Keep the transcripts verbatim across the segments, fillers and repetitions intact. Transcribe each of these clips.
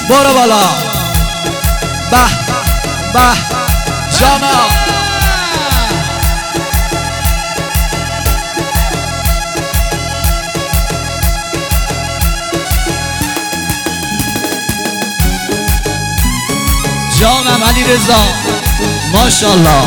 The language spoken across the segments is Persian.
برو بالا. به به جانا جانم علی رضا ماشاءالله.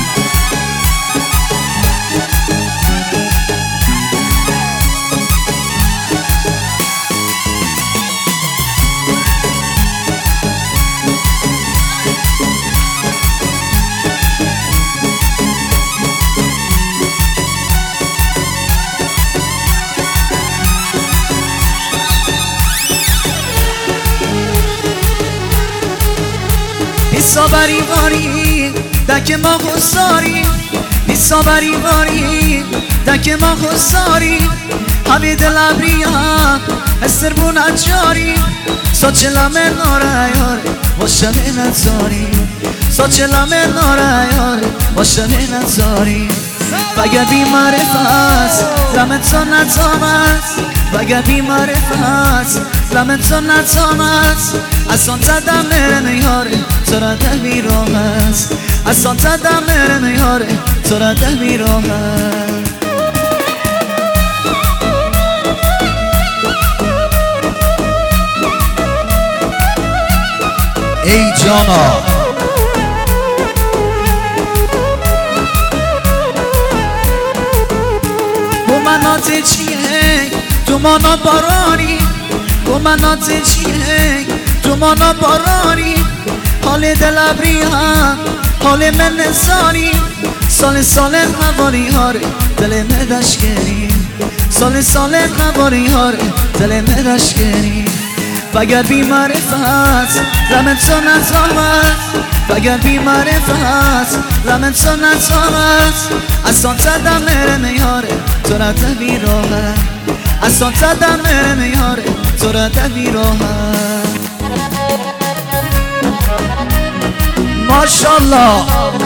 نیسا بریواری دک ما خساری، نیسا بریواری دک ما خساری. حبی دل بریا استر بو نجاری، ساچلم ناره یاره باشم نزاری، ساچلم ناره یاره باشم نزاری. وگر بی معرفت لمت تو نتامت، وگر بی معرفت لمت تو نتامت. اصلا تدم میره میاره تو را ده بیرامت، اصلا تدم میره میاره تو را ده بیرامت. ای جانا منات چیه تو مانا بارانی، تو منات چیه تو مانا بارانی. حال دل ابریا حال من نسانی، سال سال قواری هاره دل مدشگری، سال سال قواری هاره دل مدشگری. وگر بی معرفت لمت تو نتامت، وگر بی معرفت لمت تو نتامت. اصلا تدم میره میاره تو را ده بیراهت، اصلا تدم میره میاره تو را ده بیراهت. ماشاءالله